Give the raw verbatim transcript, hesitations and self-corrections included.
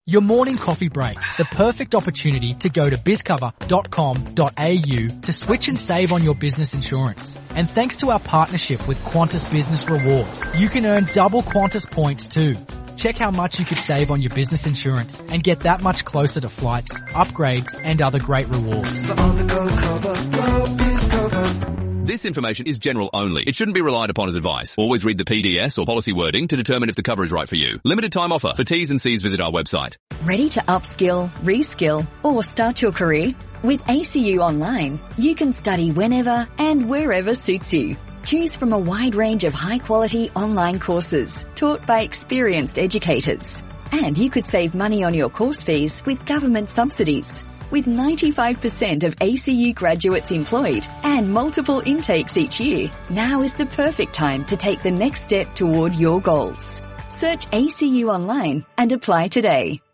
Your morning coffee break, the perfect opportunity to go to bizcover dot com dot a u to switch and save on your business insurance. And thanks to our partnership with Qantas Business Rewards, you can earn double Qantas points too. Check how much you could save on your business insurance and get that much closer to flights, upgrades and other great rewards. This information is general only. It shouldn't be relied upon as advice. Always read the P D S or policy wording to determine if the cover is right for you. Limited time offer. For T's and C's, visit our website. Ready to upskill, reskill, or start your career? With A C U Online, you can study whenever and wherever suits you. Choose from a wide range of high-quality online courses taught by experienced educators. And you could save money on your course fees with government subsidies. With ninety-five percent of A C U graduates employed and multiple intakes each year, now is the perfect time to take the next step toward your goals. Search A C U Online and apply today.